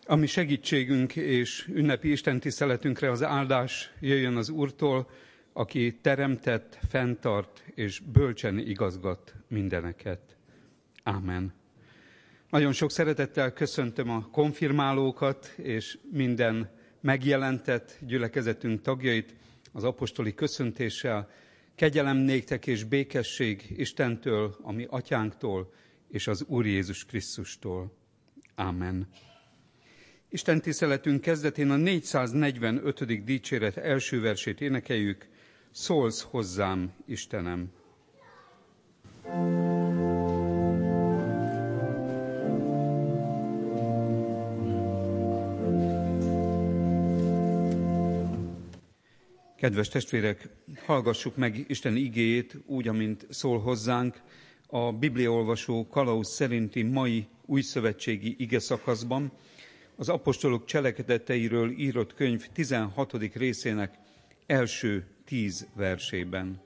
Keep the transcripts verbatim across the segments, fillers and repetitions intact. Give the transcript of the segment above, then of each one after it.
A mi segítségünk és ünnepi istentiszteletünkre az áldás jöjjön az Úrtól, aki teremtett, fenntart és bölcsen igazgat mindeneket. Ámen. Nagyon sok szeretettel köszöntöm a konfirmálókat és minden megjelentett gyülekezetünk tagjait az apostoli köszöntéssel. Kegyelem néktek és békesség Istentől, a mi atyánktól és az Úr Jézus Krisztustól. Ámen. Isten tiszteletünk kezdetén a négyszáznegyvenötödik dicséret első versét énekeljük. Szólsz hozzám, Istenem! Kedves testvérek, hallgassuk meg Isten igéjét úgy, amint szól hozzánk a bibliaolvasó kalauz szerinti mai újszövetségi igeszakaszban, az apostolok cselekedeteiről írott könyv tizenhatodik részének első tíz versében.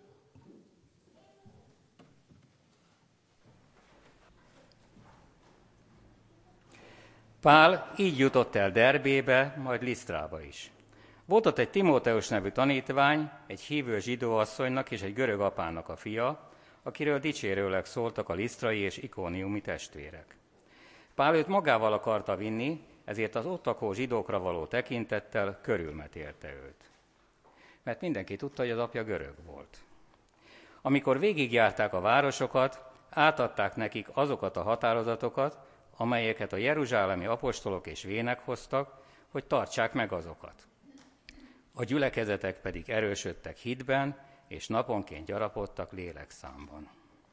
Pál így jutott el Derbébe, majd Lisztrába is. Volt ott egy Timóteus nevű tanítvány, egy hívő zsidó asszonynak és egy görög apának a fia, akiről dicsérőleg szóltak a lisztrai és ikóniumi testvérek. Pál őt magával akarta vinni, ezért az ott lakó zsidókra való tekintettel körülmetélte őt. Mert mindenki tudta, hogy az apja görög volt. Amikor végigjárták a városokat, átadták nekik azokat a határozatokat, amelyeket a jeruzsálemi apostolok és vének hoztak, hogy tartsák meg azokat. A gyülekezetek pedig erősödtek hitben, és naponként gyarapodtak lélekszámban.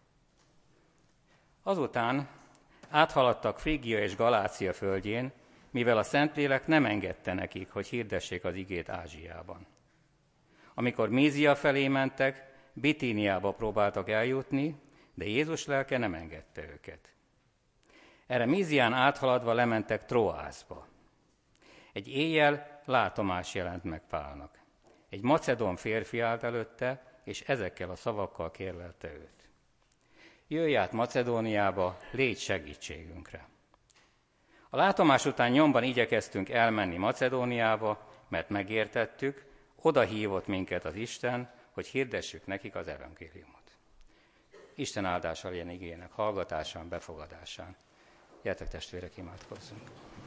Azután áthaladtak Frígia és Galácia földjén, mivel a Szentlélek nem engedte nekik, hogy hirdessék az igét Ázsiában. Amikor Mízia felé mentek, Bitíniába próbáltak eljutni, de Jézus lelke nem engedte őket. Erre Mízián áthaladva lementek Troászba. Egy éjjel látomás jelent meg Pálnak. Egy macedón férfi állt előtte, és ezekkel a szavakkal kérlelte őt. Jöjj át Macedóniába, légy segítségünkre. A látomás után nyomban igyekeztünk elmenni Macedóniába, mert megértettük, oda hívott minket az Isten, hogy hirdessük nekik az evangéliumot. Isten áldása legyen igének hallgatásán, befogadásán. Gyertek testvérek, imádkozzunk!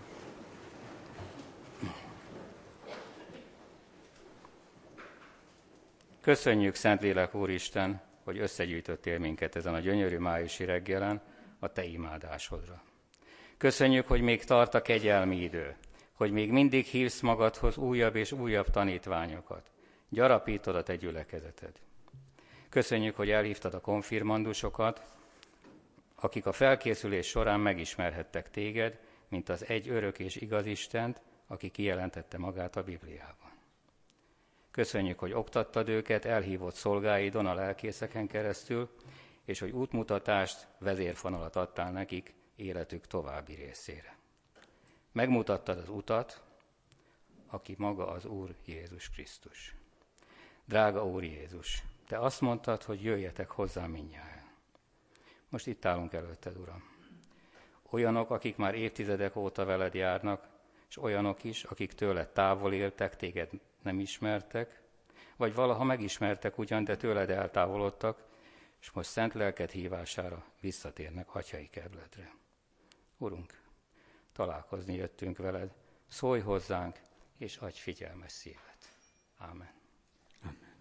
Köszönjük, Szentlélek Úristen, hogy összegyűjtöttél minket ezen a gyönyörű májusi reggelen a Te imádásodra. Köszönjük, hogy még tart a kegyelmi idő, hogy még mindig hívsz magadhoz újabb és újabb tanítványokat. Gyarapítod a Te gyülekezeted. Köszönjük, hogy elhívtad a konfirmandusokat, akik a felkészülés során megismerhettek Téged, mint az egy örök és igaz Istent, aki kijelentette magát a Bibliában. Köszönjük, hogy oktattad őket, elhívott szolgáidon, a lelkészeken keresztül, és hogy útmutatást, vezérfonalat adtál nekik életük további részére. Megmutattad az utat, aki maga az Úr Jézus Krisztus. Drága Úr Jézus, Te azt mondtad, hogy jöjjetek hozzám mindnyájan. Most itt állunk előtted, Uram. Olyanok, akik már évtizedek óta veled járnak, és olyanok is, akik tőled távol éltek, téged nem ismertek, vagy valaha megismertek ugyan, de tőled eltávolodtak, és most szent lelked hívására visszatérnek atyai kedvedre. Urunk, találkozni jöttünk veled, szólj hozzánk, és adj figyelmes szívet. Ámen. Ámen.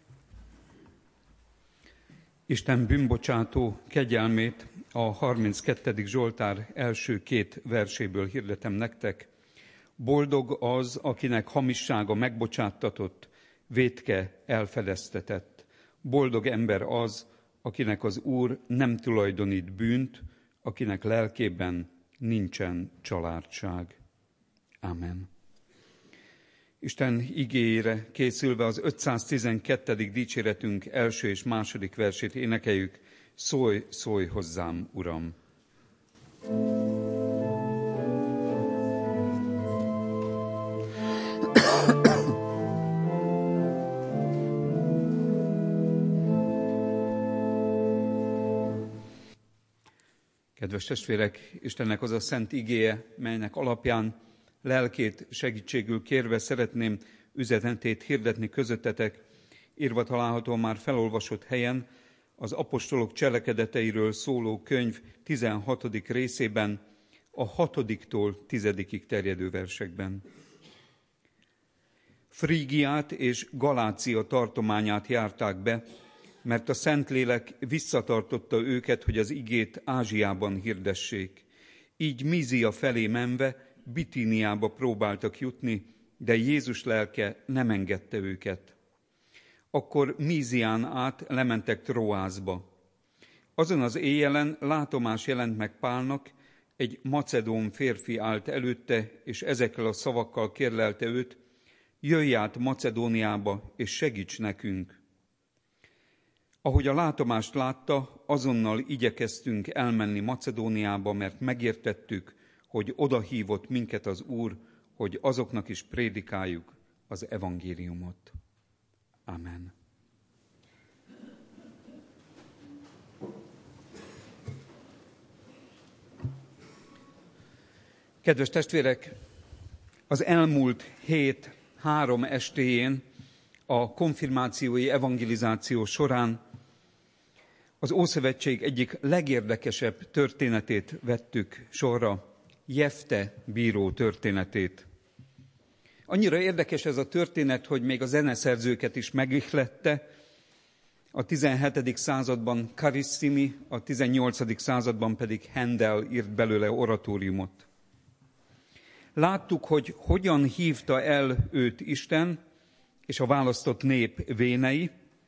Isten bűnbocsátó kegyelmét a harminckettedik Zsoltár első két verséből hirdetem nektek. Boldog az, akinek hamissága megbocsáttatott, vétke elfedeztetett. Boldog ember az, akinek az Úr nem tulajdonít bűnt, akinek lelkében nincsen családság. Ámen. Isten igéjére készülve az ötszáztizenkettedik dicséretünk első és második versét énekeljük. Szólj, szólj hozzám, Uram! Kedves testvérek, Istennek az a szent igéje, melynek alapján lelkét segítségül kérve szeretném üzenetét hirdetni közöttetek, írva található már felolvasott helyen, az apostolok cselekedeteiről szóló könyv tizenhatodik részében, a hatodiktól tizedikig terjedő versekben. Frígiát és Galácia tartományát járták be, mert a Szentlélek visszatartotta őket, hogy az igét Ázsiában hirdessék. Így Mízia felé menve Bitíniába próbáltak jutni, de Jézus lelke nem engedte őket. Akkor Mízián át lementek Troászba. Azon az éjjelen látomás jelent meg Pálnak, egy macedón férfi állt előtte, és ezekkel a szavakkal kérlelte őt, jöjj át Macedóniába, és segíts nekünk. Ahogy a látomást látta, azonnal igyekeztünk elmenni Macedóniába, mert megértettük, hogy odahívott minket az Úr, hogy azoknak is prédikáljuk az evangéliumot. Amen. Kedves testvérek, az elmúlt hét három estéjén a konfirmációi evangelizáció során az Ószövetség egyik legérdekesebb történetét vettük sorra, Jefte bíró történetét. Annyira érdekes ez a történet, hogy még a zeneszerzőket is megihlette. A tizenhetedik században Carissimi, a tizennyolcadik században pedig Handel írt belőle oratóriumot. Láttuk, hogy hogyan hívta el őt Isten és a választott nép vénei,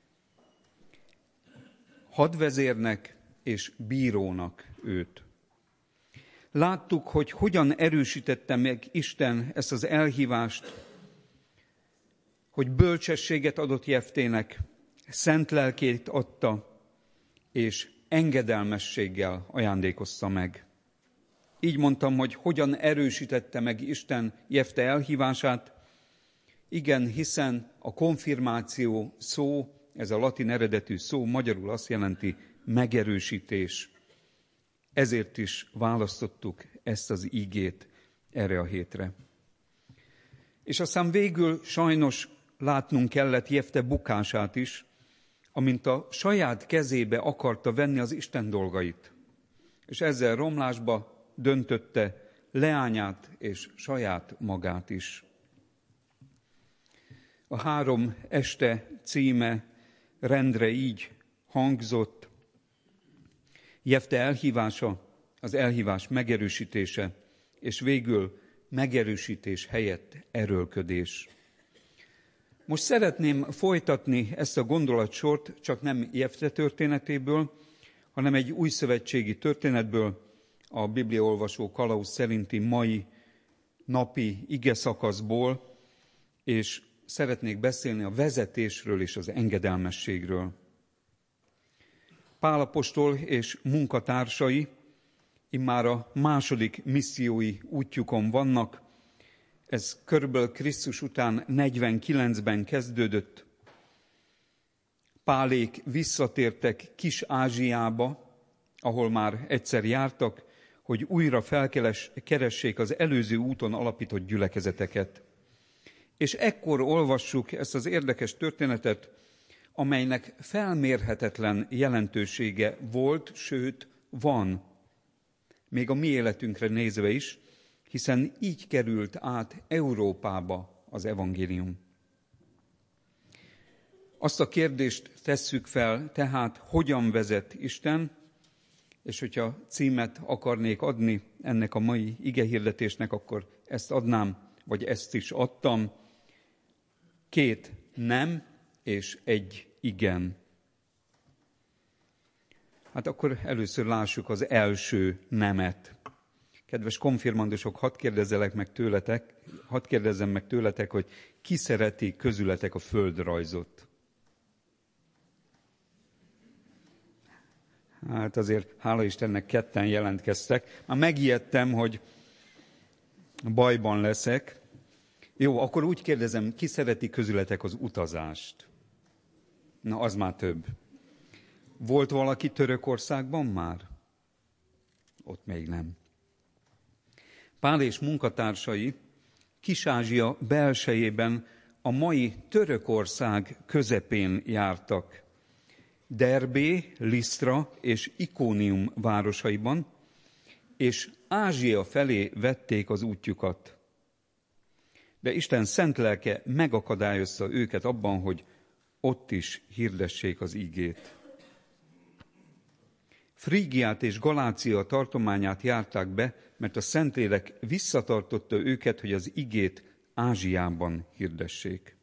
hadvezérnek és bírónak őt. Láttuk, hogy hogyan erősítette meg Isten ezt az elhívást, hogy bölcsességet adott Jeftének, szent lelkét adta, és engedelmességgel ajándékozta meg. Így mondtam, hogy hogyan erősítette meg Isten Jefte elhívását. Igen, hiszen a konfirmáció szó, ez a latin eredetű szó, magyarul azt jelenti megerősítés. Ezért is választottuk ezt az ígét erre a hétre. És aztán végül sajnos látnunk kellett Jefte bukását is, amint a saját kezébe akarta venni az Isten dolgait. És ezzel romlásba döntötte leányát és saját magát is. A három este címe rendre így hangzott: Jefte elhívása, az elhívás megerősítése, és végül megerősítés helyett erőlködés. Most szeretném folytatni ezt a gondolatsort, csak nem Jefte történetéből, hanem egy újszövetségi történetből, a bibliaolvasó kalauz szerinti mai napi igeszakaszból, és szeretnék beszélni a vezetésről és az engedelmességről. Pál apostol és munkatársai immár a második missziói útjukon vannak. Ez körülbelül Krisztus után negyvenkilencben kezdődött. Pálék visszatértek Kis-Ázsiába, ahol már egyszer jártak, hogy újra felkeressék az előző úton alapított gyülekezeteket. És ekkor olvassuk ezt az érdekes történetet, amelynek felmérhetetlen jelentősége volt, sőt van, még a mi életünkre nézve is, hiszen így került át Európába az evangélium. Azt a kérdést tesszük fel, tehát hogyan vezet Isten, és hogyha címet akarnék adni ennek a mai igehirdetésnek, akkor ezt adnám, vagy ezt is adtam. Két nem és egy igen. Hát akkor először lássuk az első nemet. Kedves konfirmandusok, hadd kérdezzelek meg tőletek, hadd kérdezzem meg tőletek, hogy ki szereti közületek a földrajzot? Hát azért, hála Istennek, ketten jelentkeztek. Már megijedtem, hogy bajban leszek. Jó, akkor úgy kérdezem, ki szereti közületek az utazást? Na, az már több. Volt valaki Törökországban már? Ott még nem. Pál és munkatársai Kis-Ázsia belsejében, a mai Törökország közepén jártak. Derbé, Lisztra és Ikónium városaiban, és Ázsia felé vették az útjukat. De Isten szent lelke megakadályozta őket abban, hogy ott is hirdessék az ígét. Frígiát és Galácia tartományát járták be, mert a Szentlélek visszatartotta őket, hogy az igét Ázsiában hirdessék.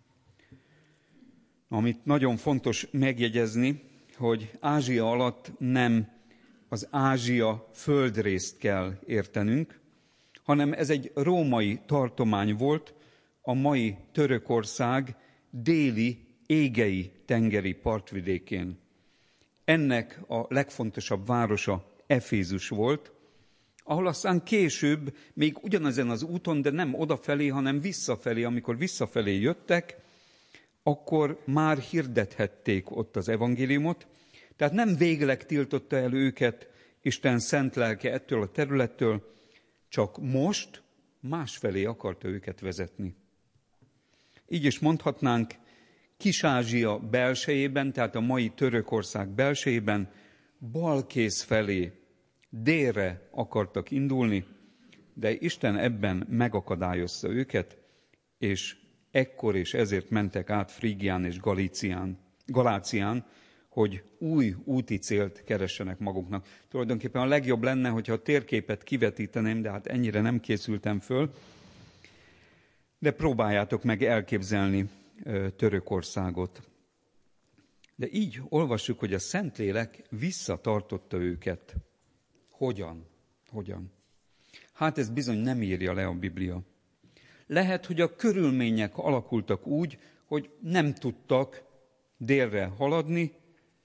Amit nagyon fontos megjegyezni, hogy Ázsia alatt nem az Ázsia földrészt kell értenünk, hanem ez egy római tartomány volt, a mai Törökország déli, égei tengeri partvidékén. Ennek a legfontosabb városa Efézus volt, ahol aztán később, még ugyanezen az úton, de nem odafelé, hanem visszafelé, amikor visszafelé jöttek, akkor már hirdethették ott az evangéliumot, tehát nem végleg tiltotta el őket Isten szent lelke ettől a területtől, csak most másfelé akarta őket vezetni. Így is mondhatnánk, Kis-Ázsia belsejében, tehát a mai Törökország belsejében, balkész felé, délre akartak indulni, de Isten ebben megakadályozta őket, és ekkor és ezért mentek át Frígián és Galícián, Galácián, hogy új úti célt keressenek maguknak. Tulajdonképpen a legjobb lenne, hogyha a térképet kivetíteném, de hát ennyire nem készültem föl, de próbáljátok meg elképzelni Törökországot. De így olvassuk, hogy a Szentlélek visszatartotta őket. Hogyan? Hogyan? Hát ez bizony nem írja le a Biblia. Lehet, hogy a körülmények alakultak úgy, hogy nem tudtak délre haladni,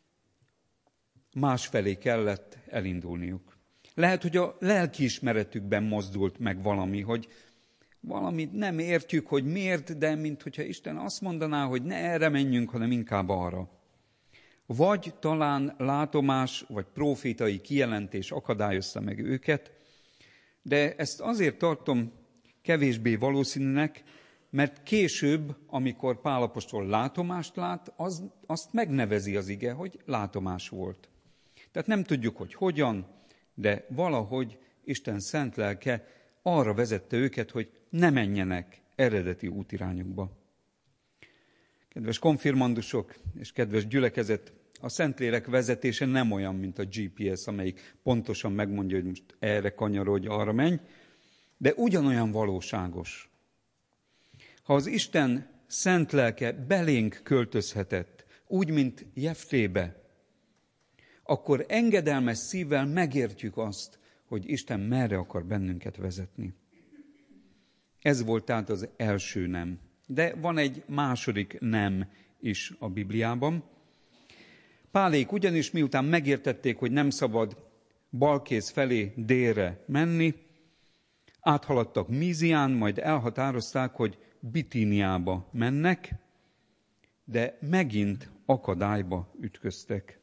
másfelé kellett elindulniuk. Lehet, hogy a lelkiismeretükben mozdult meg valami, hogy valamit nem értjük, hogy miért, de minthogyha Isten azt mondaná, hogy ne erre menjünk, hanem inkább arra. Vagy talán látomás, vagy prófétai kijelentés akadályozta meg őket, de ezt azért tartom kevésbé valószínűnek, mert később, amikor Pál apostol látomást lát, az, azt megnevezi az ige, hogy látomás volt. Tehát nem tudjuk, hogy hogyan, de valahogy Isten szent lelke arra vezette őket, hogy ne menjenek eredeti útirányukba. Kedves konfirmandusok és kedves gyülekezet, a Szentlélek vezetése nem olyan, mint a gé pé es, amelyik pontosan megmondja, hogy most erre kanyarodj, arra menj, de ugyanolyan valóságos. Ha az Isten szent lelke belénk költözhetett, úgy, mint Jeftébe, akkor engedelmes szívvel megértjük azt, hogy Isten merre akar bennünket vezetni. Ez volt tehát az első nem. De van egy második nem is a Bibliában. Pálék ugyanis miután megértették, hogy nem szabad balkész felé délre menni, áthaladtak Mízián, majd elhatározták, hogy Bitíniába mennek, de megint akadályba ütköztek.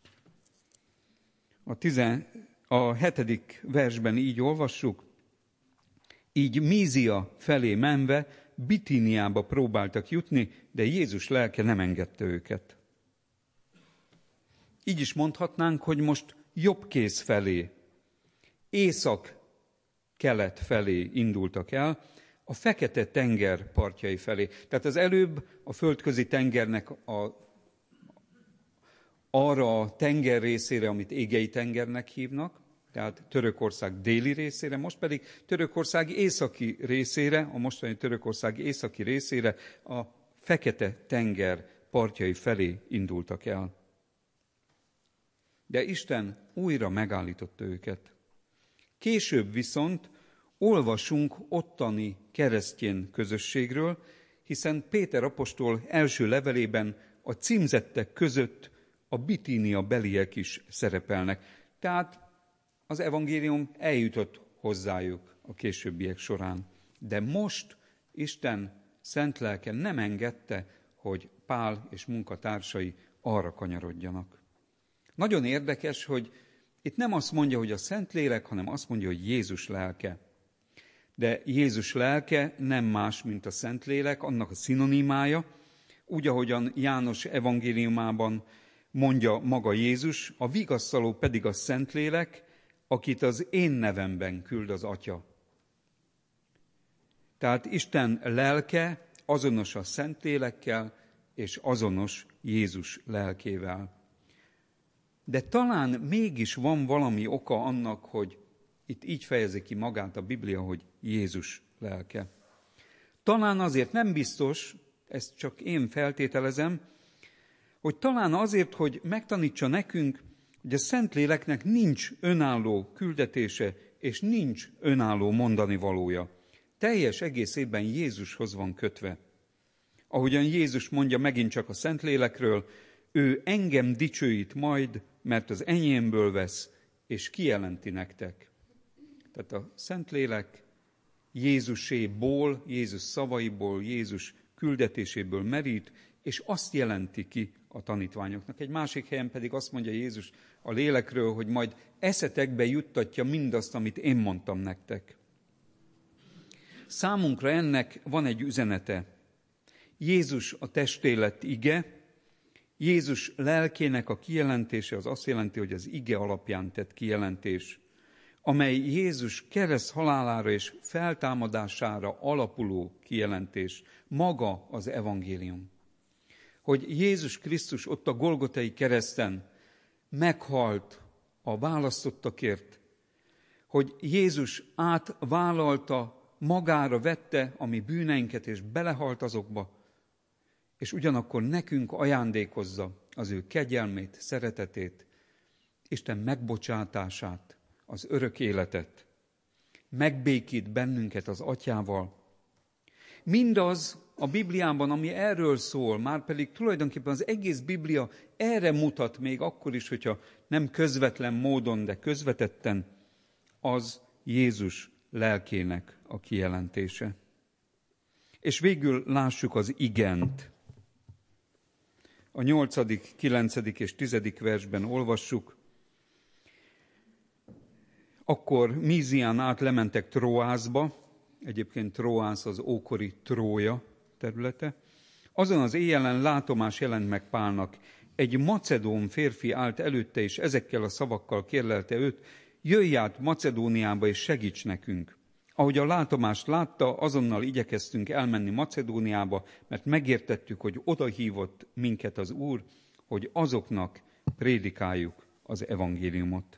A, tizen, a hetedik versben így olvassuk, így Mízia felé menve Bitíniába próbáltak jutni, de Jézus lelke nem engedte őket. Így is mondhatnánk, hogy most jobbkész felé, észak-kelet felé indultak el, a Fekete-tenger partjai felé. Tehát az előbb a földközi tengernek a, arra a tenger részére, amit Égei tengernek hívnak, tehát Törökország déli részére, most pedig Törökország északi részére, a mostani Törökország északi részére, a Fekete-tenger partjai felé indultak el. De Isten újra megállította őket. Később viszont olvasunk ottani keresztény közösségről, hiszen Péter apostol első levelében a címzettek között a Bitínia beliek is szerepelnek. Tehát az evangélium eljutott hozzájuk a későbbiek során. De most Isten szent lelke nem engedte, hogy Pál és munkatársai arra kanyarodjanak. Nagyon érdekes, hogy itt nem azt mondja, hogy a Szentlélek, hanem azt mondja, hogy Jézus lelke. De Jézus lelke nem más, mint a Szentlélek, annak a szinonimája, úgy, ahogyan János evangéliumában mondja maga Jézus, a vigasztaló pedig a Szentlélek, akit az én nevemben küld az Atya. Tehát Isten lelke azonos a Szentlélekkel, és azonos Jézus lelkével. De talán mégis van valami oka annak, hogy itt így fejezi ki magát a Biblia, hogy Jézus lelke. Talán azért nem biztos, ezt csak én feltételezem, hogy talán azért, hogy megtanítsa nekünk, hogy a Szentléleknek nincs önálló küldetése, és nincs önálló mondani valója. Teljes egészében Jézushoz van kötve. Ahogyan Jézus mondja megint csak a Szentlélekről, ő engem dicsőít majd, mert az enyémből vesz, és kijelenti nektek. Tehát a Szentlélek Jézuséból, Jézus szavaiból, Jézus küldetéséből merít, és azt jelenti ki a tanítványoknak. Egy másik helyen pedig azt mondja Jézus a lélekről, hogy majd eszetekbe juttatja mindazt, amit én mondtam nektek. Számunkra ennek van egy üzenete. Jézus a testé lett ige, Jézus lelkének a kijelentése az azt jelenti, hogy az ige alapján tett kijelentés, amely Jézus kereszt halálára és feltámadására alapuló kijelentés, maga az evangélium. Hogy Jézus Krisztus ott a Golgotai kereszten meghalt a választottakért, hogy Jézus átvállalta, magára vette a mi bűneinket, és belehalt azokba, és ugyanakkor nekünk ajándékozza az ő kegyelmét, szeretetét, Isten megbocsátását, az örök életet, megbékít bennünket az Atyával. Mindaz a Bibliában, ami erről szól, már pedig tulajdonképpen az egész Biblia erre mutat még akkor is, hogyha nem közvetlen módon, de közvetetten, az Jézus lelkének a kijelentése. És végül lássuk az igent. A nyolcadik, kilencedik és tizedik versben olvassuk. Akkor Mízián át lementek Tróászba, egyébként Tróász az ókori Trója területe. Azon az éjjelen látomás jelent meg Pálnak. Egy macedón férfi állt előtte, és ezekkel a szavakkal kérlelte őt, jöjj át Macedóniába, és segíts nekünk. Ahogy a látomást látta, azonnal igyekeztünk elmenni Macedóniába, mert megértettük, hogy oda hívott minket az Úr, hogy azoknak prédikáljuk az evangéliumot.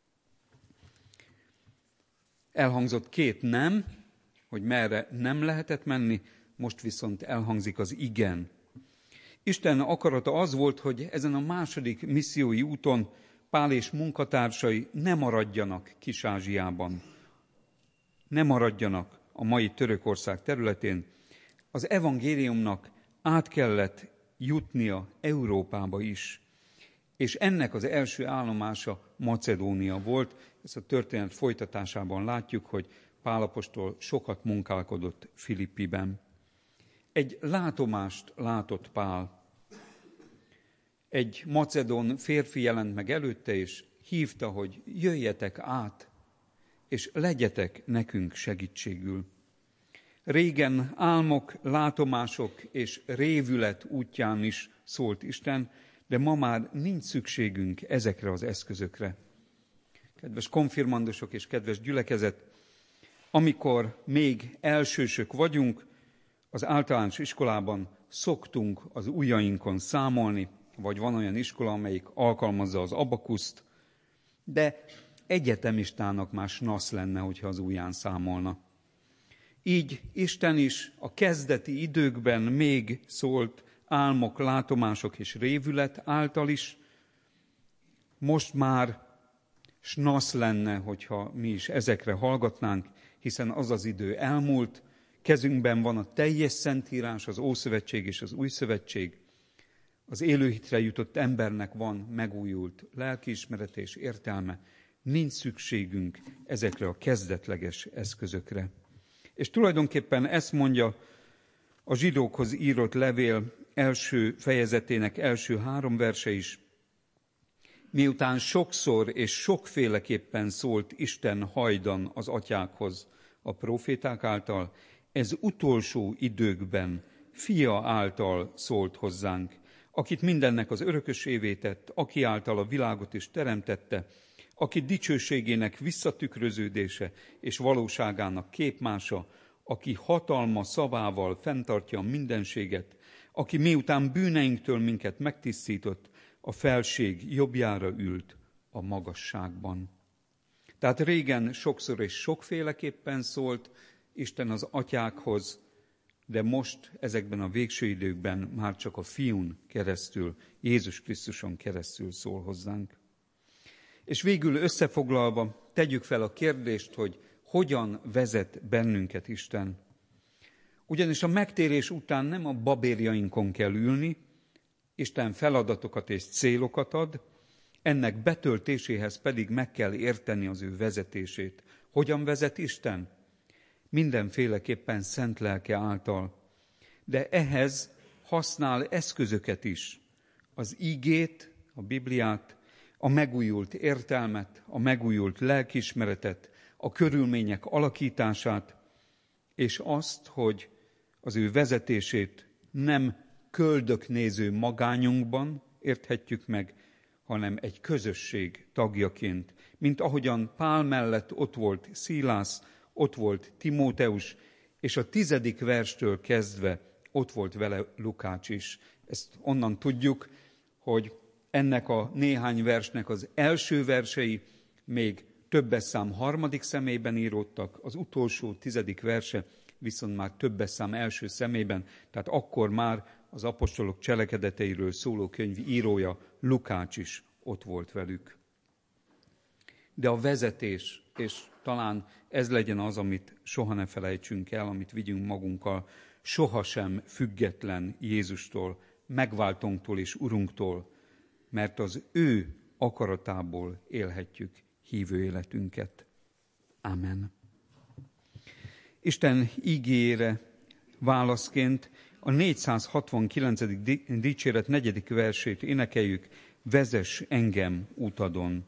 Elhangzott két nem, hogy merre nem lehetett menni, most viszont elhangzik az igen. Isten akarata az volt, hogy ezen a második missziói úton Pál és munkatársai ne maradjanak Kis-Ázsiában, ne maradjanak a mai Törökország területén. Az evangéliumnak át kellett jutnia Európába is, és ennek az első állomása Macedónia volt. Ezt a történet folytatásában látjuk, hogy Pál apostol sokat munkálkodott Filippiben. Egy látomást látott Pál. Egy macedón férfi jelent meg előtte, és hívta, hogy jöjjetek át, és legyetek nekünk segítségül. Régen álmok, látomások és révület útján is szólt Isten, de ma már nincs szükségünk ezekre az eszközökre. Kedves konfirmandusok és kedves gyülekezet, amikor még elsősök vagyunk, az általános iskolában szoktunk az ujjainkon számolni, vagy van olyan iskola, amelyik alkalmazza az abakuszt, de egyetemistának már snasz lenne, hogyha az ujján számolna. Így Isten is a kezdeti időkben még szólt álmok, látomások és révület által is. Most már snasz lenne, hogyha mi is ezekre hallgatnánk, hiszen az az idő elmúlt, kezünkben van a teljes Szentírás, az Ószövetség és az Új Szövetség. Az élőhitre jutott embernek van megújult lelkiismeret és értelme. Nincs szükségünk ezekre a kezdetleges eszközökre. És tulajdonképpen ezt mondja a zsidókhoz írott levél első fejezetének első három verse is. Miután sokszor és sokféleképpen szólt Isten hajdan az atyákhoz, a próféták által, ez utolsó időkben Fia által szólt hozzánk, akit mindennek az örökösévé tett, aki által a világot is teremtette, aki dicsőségének visszatükröződése és valóságának képmása, aki hatalma szavával fenntartja a mindenséget, aki miután bűneinktől minket megtisztított, a felség jobbjára ült a magasságban. Tehát régen sokszor és sokféleképpen szólt Isten az atyákhoz, de most ezekben a végső időkben már csak a Fiún keresztül, Jézus Krisztuson keresztül szól hozzánk. És végül összefoglalva tegyük fel a kérdést, hogy hogyan vezet bennünket Isten. Ugyanis a megtérés után nem a babérjainkon kell ülni, Isten feladatokat és célokat ad, ennek betöltéséhez pedig meg kell érteni az ő vezetését. Hogyan vezet Isten? Mindenféleképpen szent lelke által. De ehhez használ eszközöket is. Az igét, a Bibliát, a megújult értelmet, a megújult lelkiismeretet, a körülmények alakítását, és azt, hogy az ő vezetését nem köldöknéző magányunkban érthetjük meg, hanem egy közösség tagjaként. Mint ahogyan Pál mellett ott volt Szilász, ott volt Timóteus, és a tizedik verstől kezdve ott volt vele Lukács is. Ezt onnan tudjuk, hogy ennek a néhány versnek az első versei még többes szám harmadik személyben íródtak, az utolsó tizedik verse viszont már többes szám első személyben, tehát akkor már az apostolok cselekedeteiről szóló könyv írója Lukács is ott volt velük. De a vezetés, és talán ez legyen az, amit soha ne felejtsünk el, amit vigyünk magunkkal, sohasem független Jézustól, megváltónktól és Urunktól, mert az ő akaratából élhetjük hívő életünket. Amen. Isten ígéjére válaszként a négyszázhatvankilencedik dicséret negyedik versét énekeljük, vezess engem utadon.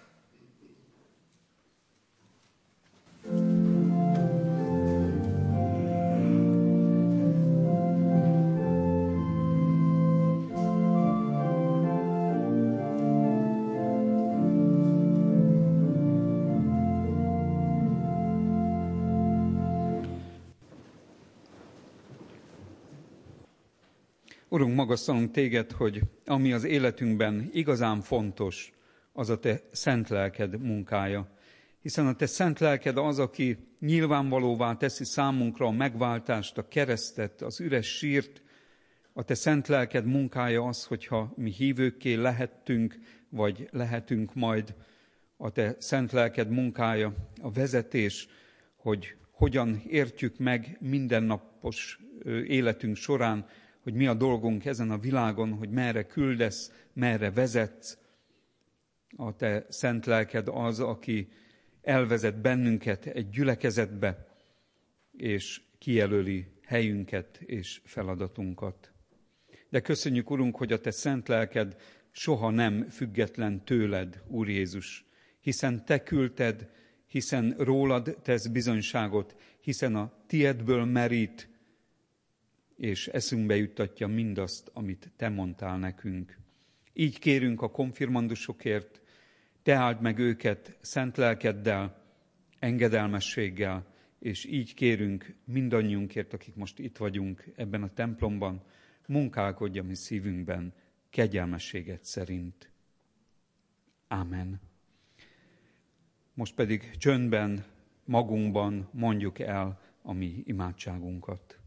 Urunk, magasztalunk téged, hogy ami az életünkben igazán fontos, az a te szent lelked munkája. Hiszen a te szent lelked az, aki nyilvánvalóvá teszi számunkra a megváltást, a keresztet, az üres sírt. A te szent lelked munkája az, hogyha mi hívőkké lehettünk, vagy lehetünk majd. A te szent lelked munkája a vezetés, hogy hogyan értjük meg mindennapos életünk során, hogy mi a dolgunk ezen a világon, hogy merre küldesz, merre vezetsz. A te szent lelked az, aki elvezet bennünket egy gyülekezetbe, és kijelöli helyünket és feladatunkat. De köszönjük, Urunk, hogy a te szent lelked soha nem független tőled, Úr Jézus, hiszen te küldted, hiszen rólad tesz bizonyságot, hiszen a tiedből merít, és eszünkbe juttatja mindazt, amit te mondtál nekünk. Így kérünk a konfirmandusokért, te áld meg őket szent lelkeddel, engedelmességgel, és így kérünk mindannyiunkért, akik most itt vagyunk ebben a templomban, munkálkodj a mi szívünkben kegyelmességed szerint. Ámen. Most pedig csöndben, magunkban mondjuk el a mi imádságunkat.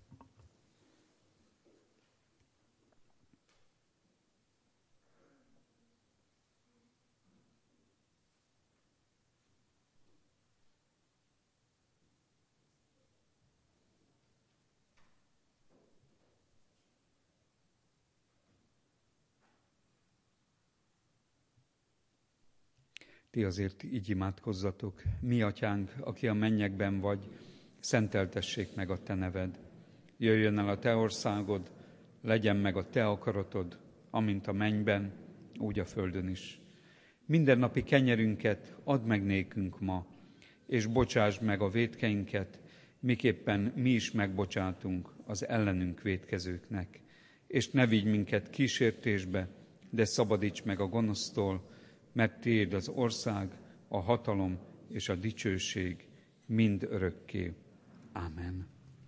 Ti azért így imádkozzatok. Mi, Atyánk, aki a mennyekben vagy, szenteltessék meg a te neved. Jöjjön el a te országod, legyen meg a te akaratod, amint a mennyben, úgy a földön is. Mindennapi kenyerünket add meg nékünk ma, és bocsásd meg a vétkeinket, miképpen mi is megbocsátunk az ellenünk vétkezőknek. És ne vigy minket kísértésbe, de szabadíts meg a gonosztól, mert tiéd az ország, a hatalom és a dicsőség mind örökké. Ámen.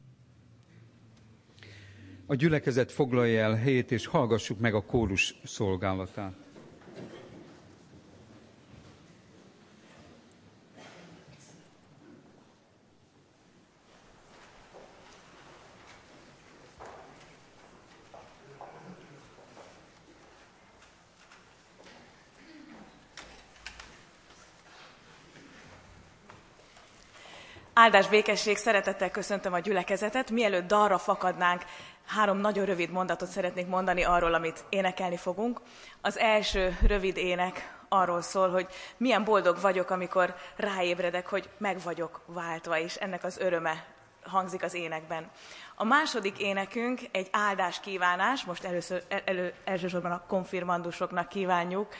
A gyülekezet foglalja el helyét, és hallgassuk meg a kórus szolgálatát. Áldás, békesség, szeretettel köszöntöm a gyülekezetet. Mielőtt dalra fakadnánk, három nagyon rövid mondatot szeretnék mondani arról, amit énekelni fogunk. Az első rövid ének arról szól, hogy milyen boldog vagyok, amikor ráébredek, hogy meg vagyok váltva, és ennek az öröme hangzik az énekben. A második énekünk egy áldás kívánás, most először, elő, elsősorban a konfirmandusoknak kívánjuk,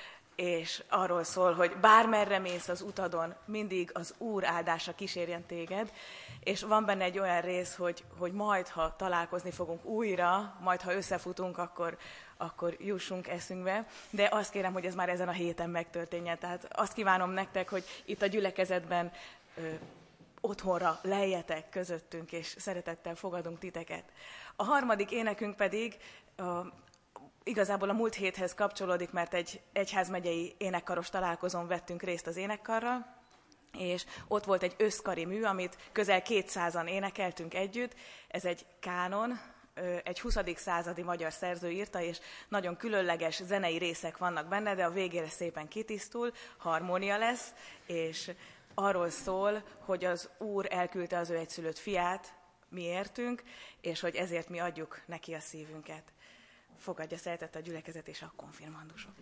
és arról szól, hogy bármerre mész az utadon, mindig az Úr áldása kísérjen téged, és van benne egy olyan rész, hogy, hogy majd, ha találkozni fogunk újra, majd, ha összefutunk, akkor, akkor jussunk eszünkbe, de azt kérem, hogy ez már ezen a héten megtörténjen. Tehát azt kívánom nektek, hogy itt a gyülekezetben ö, otthonra lejjetek közöttünk, és szeretettel fogadunk titeket. A harmadik énekünk pedig ö, igazából a múlt héthez kapcsolódik, mert egy egyházmegyei énekkaros találkozón vettünk részt az énekkarral, és ott volt egy összkari mű, amit közel kétszázan énekeltünk együtt. Ez egy kánon, egy huszadik századi magyar szerző írta, és nagyon különleges zenei részek vannak benne, de a végére szépen kitisztul, harmónia lesz, és arról szól, hogy az Úr elküldte az ő egyszülött fiát, mi értünk, és hogy ezért mi adjuk neki a szívünket. Fogadja szeretettel a gyülekezet és a konfirmandusok.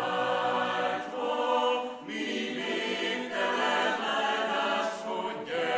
Yeah.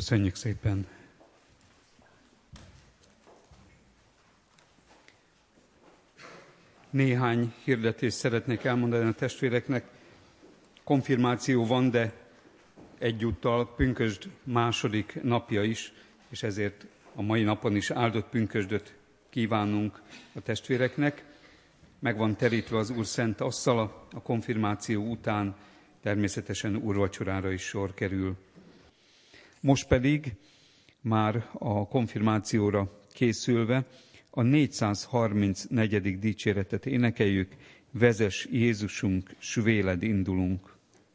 Köszönjük szépen! Néhány hirdetést szeretnék elmondani a testvéreknek. Konfirmáció van, de egyúttal pünkösd második napja is, és ezért a mai napon is áldott pünkösdöt kívánunk a testvéreknek. Meg van terítve az Úr szent asztala, a konfirmáció után természetesen úrvacsorára is sor kerül. Most pedig már a konfirmációra készülve a négyszázharmincnegyedik dicséretet énekeljük, vezess Jézusunk, s véled indulunk.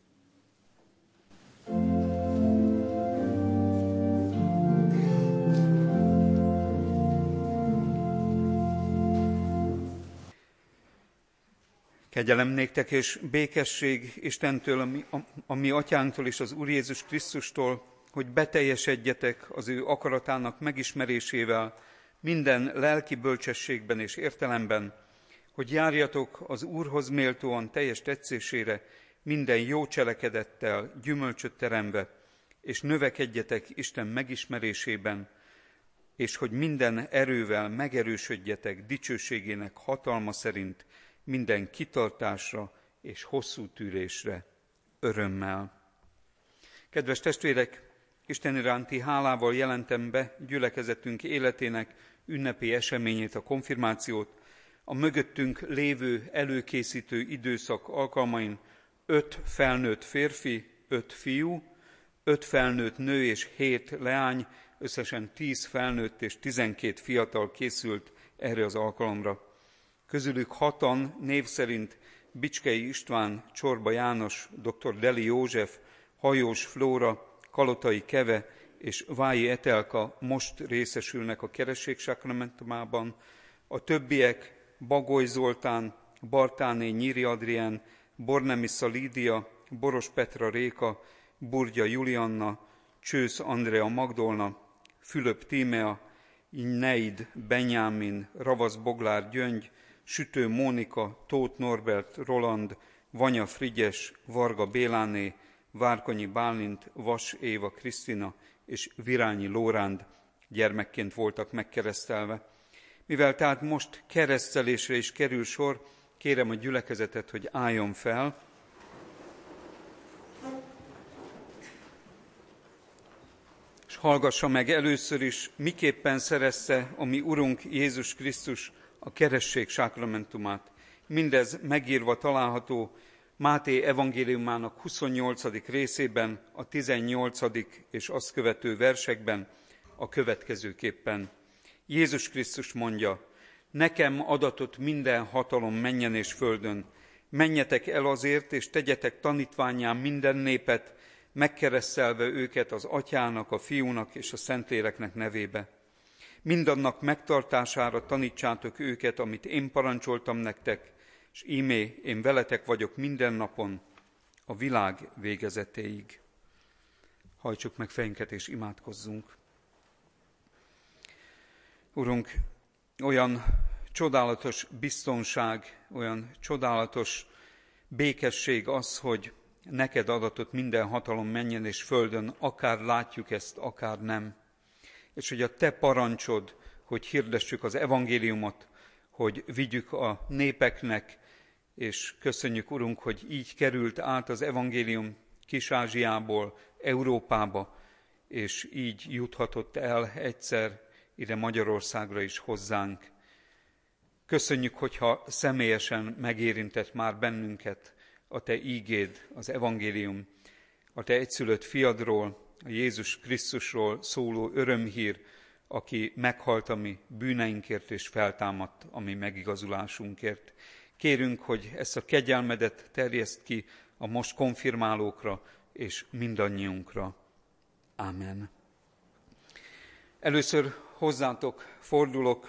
Kegyelem néktek és békesség Istentől, a mi, a, a mi atyánktól és az Úr Jézus Krisztustól, hogy beteljesedjetek az ő akaratának megismerésével, minden lelki bölcsességben és értelemben, hogy járjatok az Úrhoz méltóan teljes tetszésére, minden jó cselekedettel gyümölcsöt teremve, és növekedjetek Isten megismerésében, és hogy minden erővel megerősödjetek dicsőségének hatalma szerint, minden kitartásra és hosszú tűrésre örömmel. Kedves testvérek, Isten iránti hálával jelentem be gyülekezetünk életének ünnepi eseményét, a konfirmációt. A mögöttünk lévő előkészítő időszak alkalmain öt felnőtt férfi, öt fiú, öt felnőtt nő és hét leány, összesen tíz felnőtt és tizenkét fiatal készült erre az alkalomra. Közülük hatan név szerint Bicskei István, Csorba János, dr. Deli József, Hajós Flóra, Kalotai Keve és Vályi Etelka most részesülnek a keresztség sakramentumában, a többiek Bagoly Zoltán, Bartáné Nyíri Adrián, Bornemissza Lídia, Boros Petra Réka, Burgya Julianna, Csősz Andrea Magdolna, Fülöp Tímea, Neid Benyámin, Ravasz Boglár Gyöngy, Sütő Mónika, Tóth Norbert Roland, Vanya Frigyes, Varga Béláné, Várkonyi Bálint, Vas Éva Krisztina és Virányi Lóránd gyermekként voltak megkeresztelve. Mivel tehát most keresztelésre is kerül sor, kérem a gyülekezetet, hogy álljon fel. És hallgassa meg először is, miképpen szerezte a mi Urunk Jézus Krisztus a keresztség sákramentumát. Mindez megírva található Máté evangéliumának huszonnyolcadik részében, a tizennyolcadik és azt követő versekben a következőképpen. Jézus Krisztus mondja, nekem adatott minden hatalom mennyen és földön. Menjetek el azért, és tegyetek tanítvánnyá minden népet, megkeresztelve őket az Atyának, a Fiúnak és a Szentléleknek nevébe. Mindannak megtartására tanítsátok őket, amit én parancsoltam nektek, és íme, én veletek vagyok minden napon, a világ végezetéig. Hajtsuk meg fejünket és imádkozzunk. Urunk, olyan csodálatos biztonság, olyan csodálatos békesség az, hogy neked adatott minden hatalom mennyen és földön, akár látjuk ezt, akár nem. És hogy a te parancsod, hogy hirdessük az evangéliumot, hogy vigyük a népeknek, és köszönjük, Urunk, hogy így került át az evangélium Kis-Ázsiából Európába, és így juthatott el egyszer ide Magyarországra is hozzánk. Köszönjük, hogyha személyesen megérintett már bennünket a te ígéd, az evangélium, a te egyszülött fiadról, a Jézus Krisztusról szóló örömhír, aki meghalt a mi bűneinkért és feltámadt a mi megigazulásunkért. Kérünk, hogy ezt a kegyelmedet terjeszt ki a most konfirmálókra és mindannyiunkra. Ámen. Először hozzátok fordulok.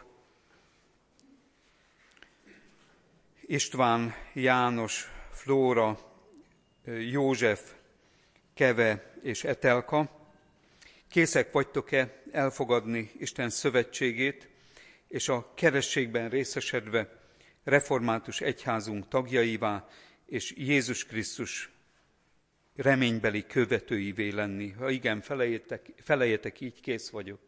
István, János, Flóra, József, Keve és Etelka. Készek vagytok-e elfogadni Isten szövetségét, és a keresztségben részesedve református egyházunk tagjaivá, és Jézus Krisztus reménybeli követőivé lenni. Ha igen, felejétek, felejétek, így kész vagyok.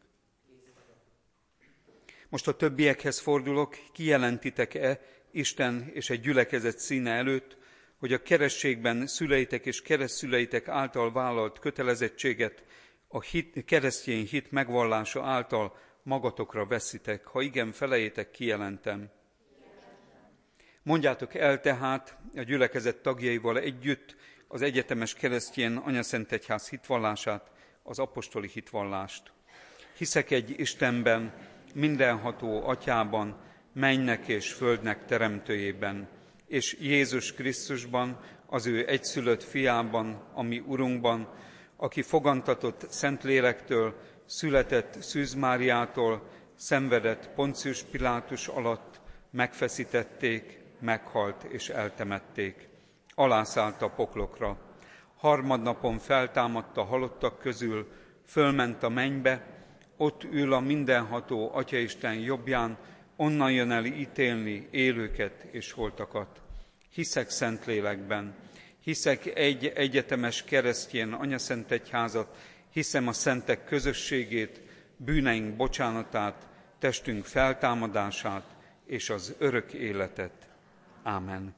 Most a többiekhez fordulok, kijelentitek-e Isten és egy gyülekezet színe előtt, hogy a keresztségben szüleitek és keresztszüleitek által vállalt kötelezettséget a hit, keresztény hit megvallása által magatokra veszitek? Ha igen, felejétek, kijelentem. Mondjátok el tehát a gyülekezet tagjaival együtt az egyetemes keresztény anyaszentegyház hitvallását, az apostoli hitvallást. Hiszek egy Istenben, mindenható Atyában, mennynek és földnek teremtőjében, és Jézus Krisztusban, az ő egyszülött fiában, a mi Urunkban, aki fogantatott Szentlélektől, született Szűz Máriától, szenvedett Poncius Pilátus alatt, megfeszítették, meghalt és eltemették. Alászállt a poklokra. Harmadnapon feltámadt a halottak közül, fölment a mennybe, ott ül a mindenható Atyaisten jobbján, onnan jön el ítélni élőket és holtakat. Hiszek Szentlélekben, hiszek egy egyetemes keresztény anyaszentegyházat, hiszem a szentek közösségét, bűneink bocsánatát, testünk feltámadását és az örök életet. Ámen.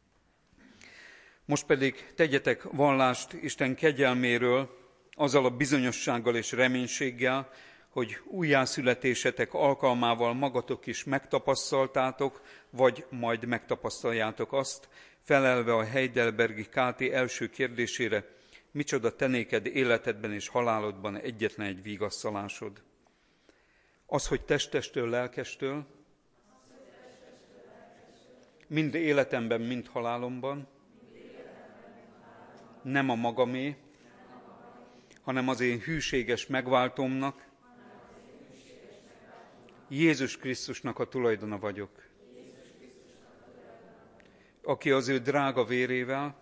Most pedig tegyetek vallást Isten kegyelméről, azzal a bizonyossággal és reménységgel, hogy újjászületésetek alkalmával magatok is megtapasztaltátok, vagy majd megtapasztaljátok azt, felelve a Heidelbergi ká té első kérdésére, micsoda te néked életedben és halálodban egyetlen egy vigasztalásod. Az, hogy testestől, lelkestől, mind életemben, mind halálomban, nem a magamé, hanem az én hűséges megváltómnak, Jézus Krisztusnak a tulajdona vagyok, aki az ő drága vérével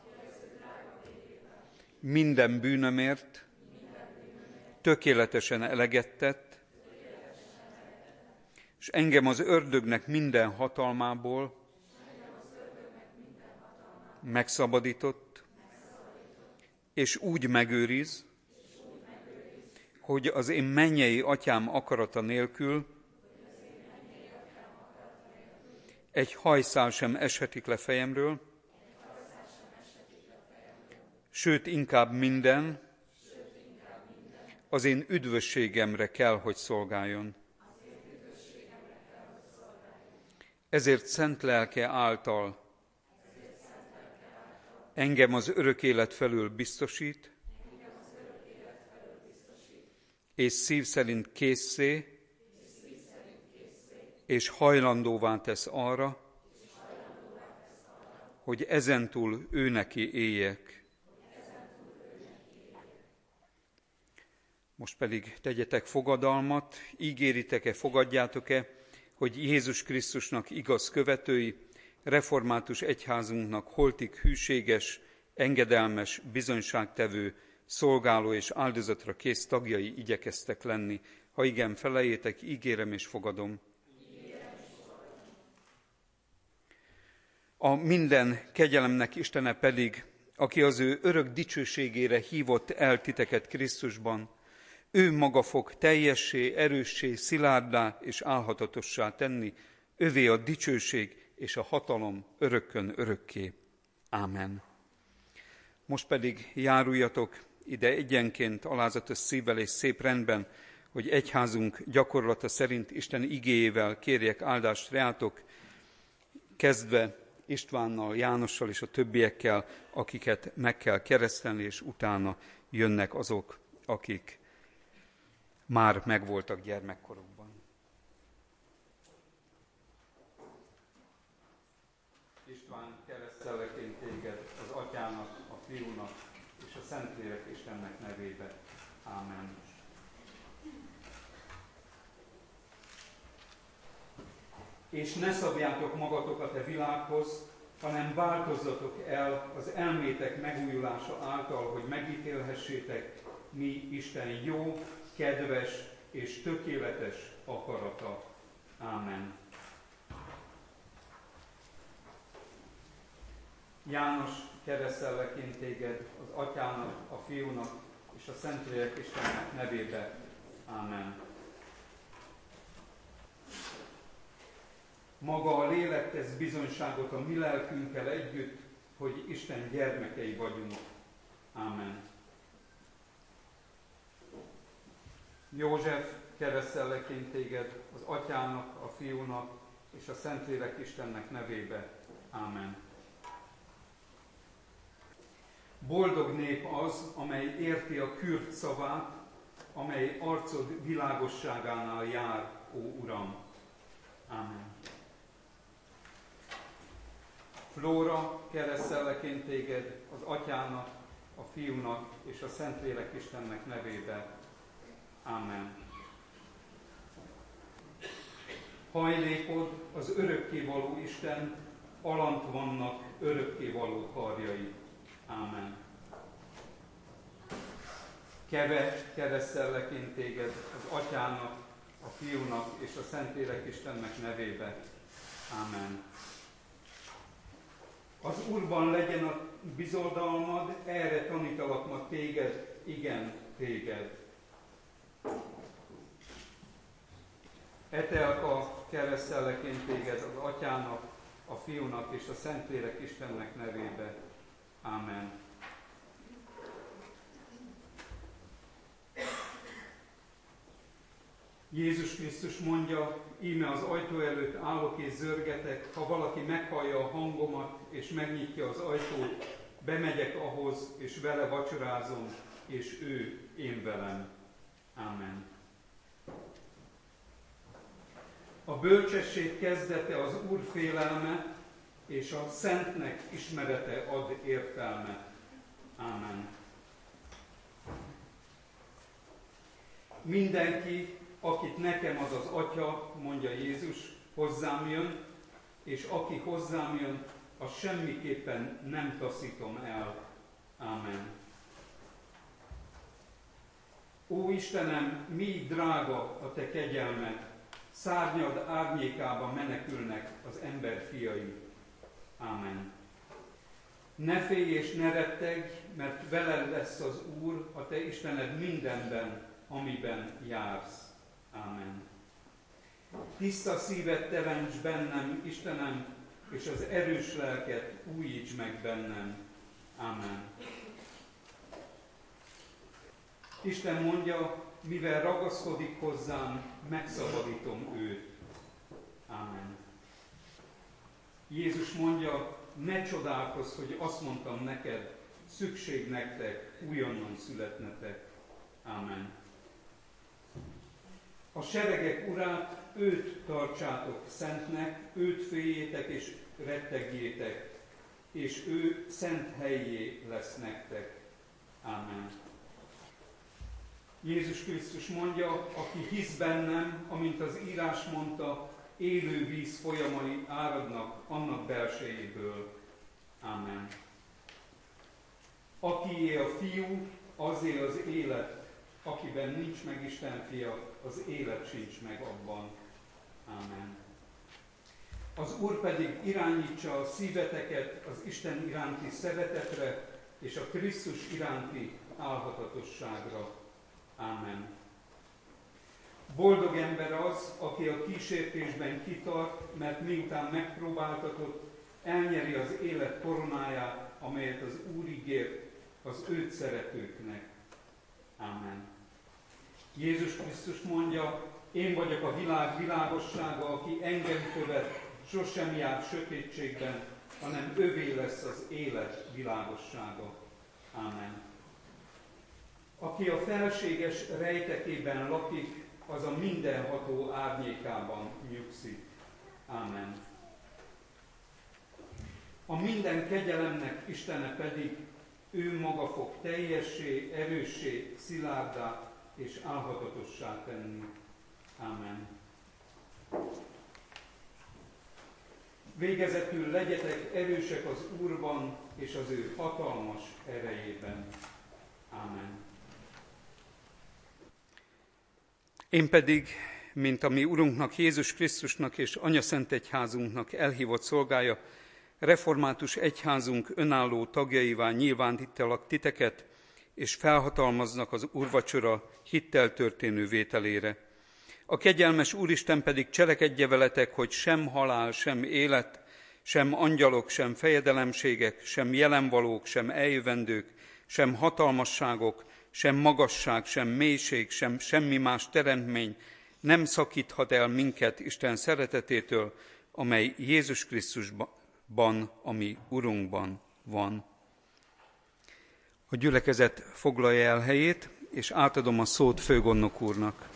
minden bűnömért tökéletesen eleget tett, és engem az ördögnek minden hatalmából megszabadított, és úgy megőriz, hogy az én mennyei atyám akarata nélkül egy hajszál sem eshetik le fejemről, sőt, inkább minden az én üdvösségemre kell, hogy szolgáljon. Ezért szent lelke által engem az örök élet felől biztosít, és szív szerint késszé, és hajlandóvá tesz arra, hogy ezentúl ő neki éljek. Most pedig tegyetek fogadalmat, ígéritek-e, fogadjátok-e, hogy Jézus Krisztusnak igaz követői, református egyházunknak holtig hűséges, engedelmes, bizonyságtevő, szolgáló és áldozatra kész tagjai igyekeztek lenni. Ha igen, felejétek, ígérem és fogadom. A minden kegyelemnek Istene pedig, aki az ő örök dicsőségére hívott el titeket Krisztusban, ő maga fog teljessé, erőssé, szilárdá és álhatatossá tenni, övé a dicsőség és a hatalom örökkön örökké. Ámen. Most pedig járuljatok ide egyenként alázatos szívvel és szép rendben, hogy egyházunk gyakorlata szerint Isten igéjével kérjek áldást reátok, kezdve Istvánnal, Jánossal és a többiekkel, akiket meg kell keresztelni, és utána jönnek azok, akik már megvoltak gyermekkorukban. István, keresztellek én téged az Atyának, a Fiúnak és a Szentlélek Istennek nevébe. Ámen. És ne szabjátok magatokat a világhoz, hanem változzatok el az elmétek megújulása által, hogy megítélhessétek, mi Isten jó, kedves és tökéletes akarata. Ámen. János, keresztellek én téged az Atyának, a Fiúnak és a Szentlélek Istennek nevébe. Ámen. Maga a lélek tesz bizonyságot a mi lelkünkkel együtt, hogy Isten gyermekei vagyunk. Ámen. József, keresztellek én téged az Atyának, a Fiúnak és a Szentlélek Istennek nevébe. Ámen. Boldog nép az, amely érti a kürt szavát, amely arcod világosságánál jár, ó Uram. Ámen. Flóra, keresztellek én téged az Atyának, a Fiúnak és a Szentlélek Istennek nevébe. Ámen. Hajlékod az örökkévaló Isten, alant vannak örökkévaló karjai. Ámen. Keve, keresztellek én téged az Atyának, a Fiúnak és a Szentlélek Istennek nevébe. Ámen. Az Úrban legyen a bizoldalmad, erre tanítalak ma téged, igen, téged. Etelka, keresztellek én téged az Atyának, a Fiúnak és a Szentlélek Istennek nevébe. Ámen. Jézus Krisztus mondja, íme az ajtó előtt állok és zörgetek, ha valaki meghallja a hangomat és megnyitja az ajtót, bemegyek ahhoz és vele vacsorázom, és ő én velem. Ámen. A bölcsesség kezdete az Úr félelme, és a Szentnek ismerete ad értelmet. Ámen. Mindenki, akit nekem ad az Atya, mondja Jézus, hozzám jön, és aki hozzám jön, azt semmiképpen nem taszítom el. Ámen. Ó Istenem, mi drága a te kegyelmed, szárnyad árnyékába menekülnek az ember fiai. Ámen. Ne félj és ne rettegj, mert veled lesz az Úr, a te Istened mindenben, amiben jársz. Ámen. Tiszta szívet teremts bennem, Istenem, és az erős lelket újíts meg bennem. Ámen. Isten mondja, mivel ragaszkodik hozzám, megszabadítom őt. Ámen. Jézus mondja, ne csodálkozz, hogy azt mondtam neked, szükség nektek, újonnan születnetek. Ámen. A seregek urát, őt tartsátok szentnek, őt féljétek és rettegjétek, és ő szent helyé lesz nektek. Ámen. Jézus Krisztus mondja, aki hisz bennem, amint az írás mondta, élő víz folyamai áradnak annak belsejéből. Ámen. Akié a Fiú, azé az élet, akiben nincs meg Isten fia, az élet sincs meg abban. Ámen. Az Úr pedig irányítsa a szíveteket az Isten iránti szeretetre és a Krisztus iránti álhatatosságra. Ámen. Boldog ember az, aki a kísértésben kitart, mert miután megpróbáltatott, elnyeri az élet koronáját, amelyet az Úr ígért az őt szeretőknek. Ámen. Jézus Krisztus mondja, én vagyok a világ világossága, aki engem követ, sosem jár sötétségben, hanem övé lesz az élet világossága. Ámen. Aki a felséges rejtekében lakik, az a mindenható árnyékában nyugszik. Ámen. A minden kegyelemnek Istene pedig, ő maga fog teljessé, erőssé, szilárdá és álhatatossá tenni. Ámen. Végezetül legyetek erősek az Úrban és az ő hatalmas erejében. Ámen. Én pedig, mint a mi Urunknak, Jézus Krisztusnak és Anyaszentegyházunknak elhívott szolgája, református egyházunk önálló tagjaivá nyilvánítalak titeket, és felhatalmaznak az úrvacsora hittel történő vételére. A kegyelmes Úristen pedig cselekedje veletek, hogy sem halál, sem élet, sem angyalok, sem fejedelemségek, sem jelenvalók, sem eljövendők, sem hatalmasságok, sem magasság, sem mélység, sem semmi más teremtmény nem szakíthat el minket Isten szeretetétől, amely Jézus Krisztusban, ami Urunkban van. A gyülekezet foglalja el helyét, és átadom a szót főgondnok úrnak.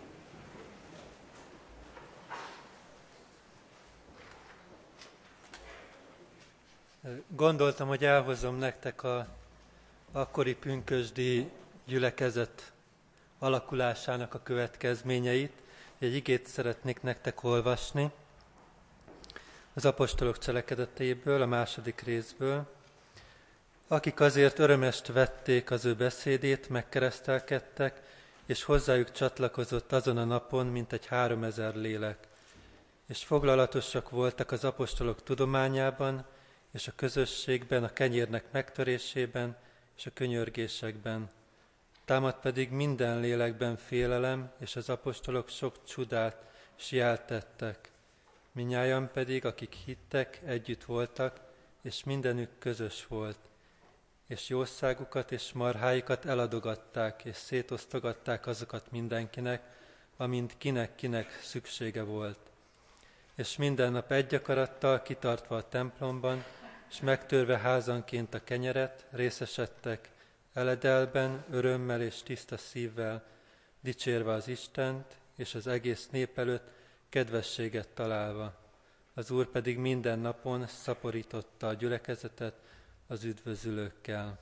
Gondoltam, hogy elhozom nektek a akkori pünkösdi gyülekezet alakulásának a következményeit. Egy igét szeretnék nektek olvasni az apostolok cselekedetéből, a második részből. Akik azért örömest vették az ő beszédét, megkeresztelkedtek, és hozzájuk csatlakozott azon a napon mintegy háromezer lélek. És foglalatosak voltak az apostolok tudományában, és a közösségben, a kenyérnek megtörésében, és a könyörgésekben. Támad pedig minden lélekben félelem, és az apostolok sok csodát s jelt tettek. Mindnyájan pedig, akik hittek, együtt voltak, és mindenük közös volt. És jószágukat és marháikat eladogatták, és szétosztogatták azokat mindenkinek, amint kinek-kinek szüksége volt. És minden nap egy akarattal kitartva a templomban, és megtörve házanként a kenyeret, részesedtek eledelben, örömmel és tiszta szívvel, dicsérve az Istent, és az egész nép előtt kedvességet találva. Az Úr pedig minden napon szaporította a gyülekezetet az üdvözülőkkel.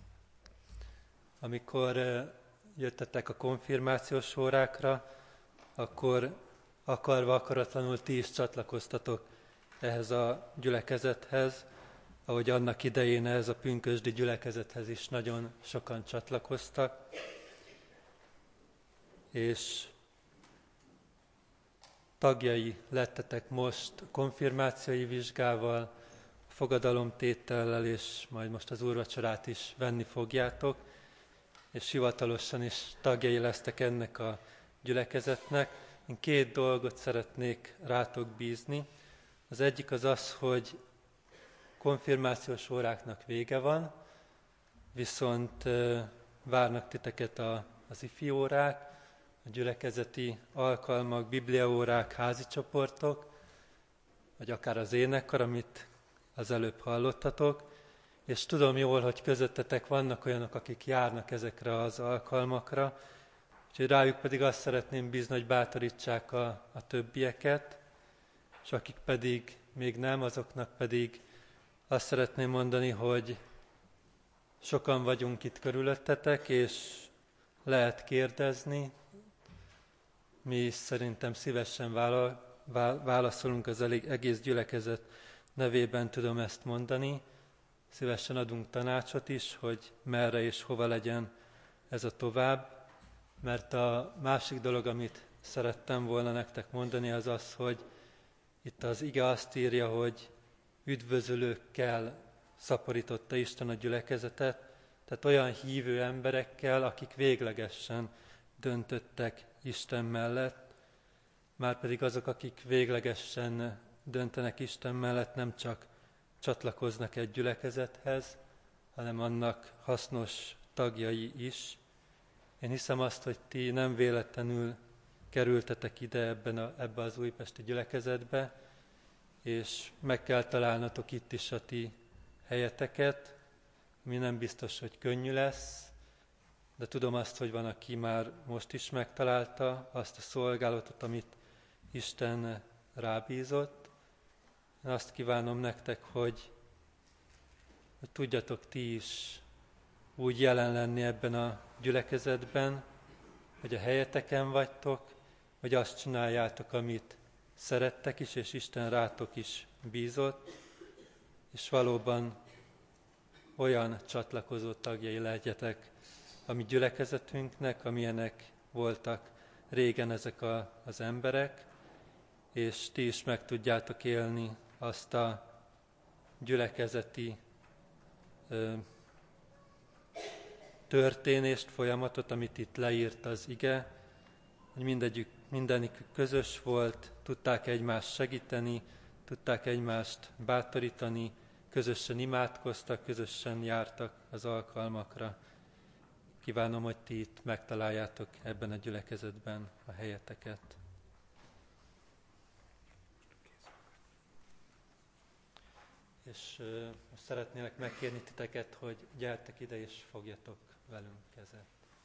Amikor jöttetek a konfirmációs órákra, akkor akarva akaratlanul ti is csatlakoztatok ehhez a gyülekezethez, ahogy annak idején ez a pünkösdi gyülekezethez is nagyon sokan csatlakoztak, és tagjai lettetek most konfirmációi vizsgával, fogadalomtétellel, és majd most az úrvacsorát is venni fogjátok, és hivatalosan is tagjai lesztek ennek a gyülekezetnek. Én két dolgot szeretnék rátok bízni. Az egyik az az, hogy konfirmációs óráknak vége van, viszont várnak titeket a, az ifi órák, a gyülekezeti alkalmak, bibliaórák, házi csoportok, vagy akár az énekkar, amit az előbb hallottatok, és tudom jól, hogy közöttetek vannak olyanok, akik járnak ezekre az alkalmakra, úgyhogy rájuk pedig azt szeretném bízni, hogy bátorítsák a, a többieket, és akik pedig még nem, azoknak pedig azt szeretném mondani, hogy sokan vagyunk itt körülöttetek, és lehet kérdezni. Mi szerintem szívesen vála, válaszolunk az elég, egész gyülekezet nevében, tudom ezt mondani. Szívesen adunk tanácsot is, hogy merre és hova legyen ez a tovább. Mert a másik dolog, amit szerettem volna nektek mondani, az az, hogy itt az ige azt írja, hogy üdvözölőkkel szaporította Isten a gyülekezetet, tehát olyan hívő emberekkel, akik véglegesen döntöttek Isten mellett, márpedig azok, akik véglegesen döntenek Isten mellett, nem csak csatlakoznak egy gyülekezethez, hanem annak hasznos tagjai is. Én hiszem azt, hogy ti nem véletlenül kerültetek ide ebben a, ebbe az újpesti gyülekezetbe, és meg kell találnatok itt is a ti helyeteket, ami nem biztos, hogy könnyű lesz, de tudom azt, hogy van, aki már most is megtalálta azt a szolgálatot, amit Isten rábízott. Én azt kívánom nektek, hogy, hogy tudjatok ti is úgy jelen lenni ebben a gyülekezetben, hogy a helyeteken vagytok, hogy azt csináljátok, amit szerettek is, és Isten rátok is bízott, és valóban olyan csatlakozó tagjai legyetek a mi gyülekezetünknek, amilyenek voltak régen ezek a, az emberek, és ti is meg tudjátok élni azt a gyülekezeti ö, történést, folyamatot, amit itt leírt az ige, hogy mindegyik, mindenikük közös volt, tudták egymást segíteni, tudták egymást bátorítani, közösen imádkoztak, közösen jártak az alkalmakra. Kívánom, hogy ti itt megtaláljátok ebben a gyülekezetben a helyeteket. És uh, most szeretnélek megkérni titeket, hogy gyertek ide és fogjatok velünk kezet.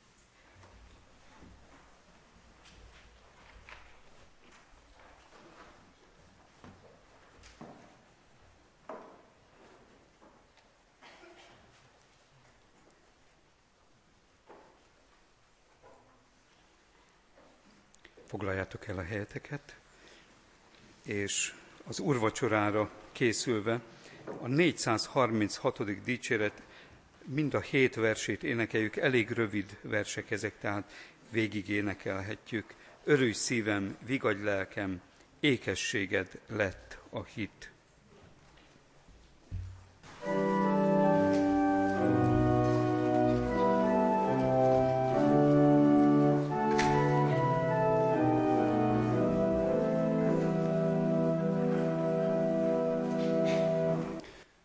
Foglaljátok el a helyeteket, és az úrvacsorára készülve a négyszázharminchatodik dicséret mind a hét versét énekeljük, elég rövid versek ezek, tehát végig énekelhetjük. Örülj szívem, vigadj lelkem, ékességed lett a hit.